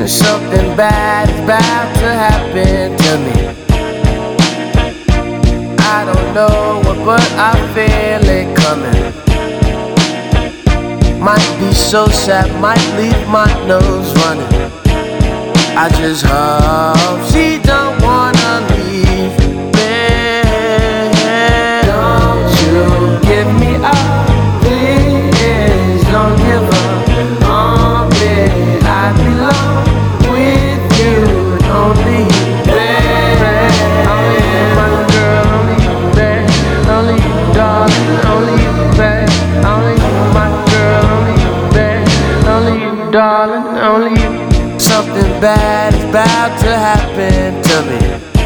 Something bad is about to happen to me. I don't know what, but I feel it coming. Might be so sad, might leave my nose running. I just hope she don't wanna leave me. Don't you give me up, please. Don't give up on me. I belong with you, only you, babe. Only you, my girl, only you, babe. Only you, darling, only you, babe. Only you, my girl, only you, babe. Only you, darling, only you. Something bad is about to happen to me.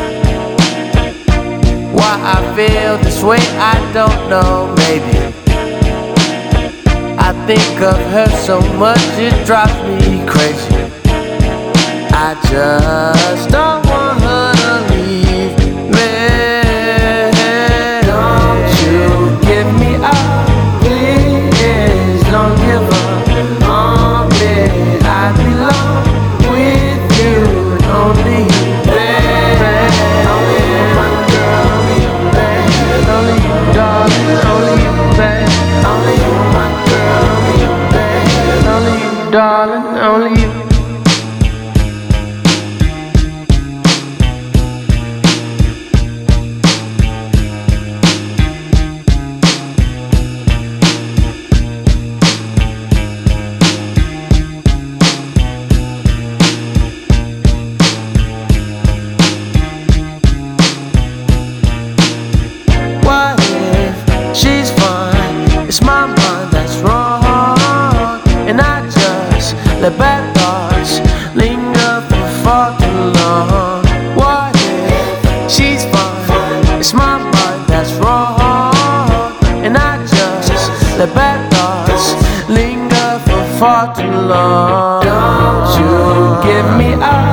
Why I feel this way, I don't know, maybe. I think of her so much, it drives me crazy. I just don't want her to leave me. Don't you give me up, please. Don't give up on me. I belong with you, only you, babe. Only you, my girl, only you, babe. Only you, darling, only you, babe. Only you, my girl, only you, babe. Only you, darling, only you. She's fine, it's my mind that's wrong, and I just let bad thoughts linger for far too long. What if she's fine, it's my mind that's wrong, and I just let bad thoughts linger for far too long. Don't you give me up,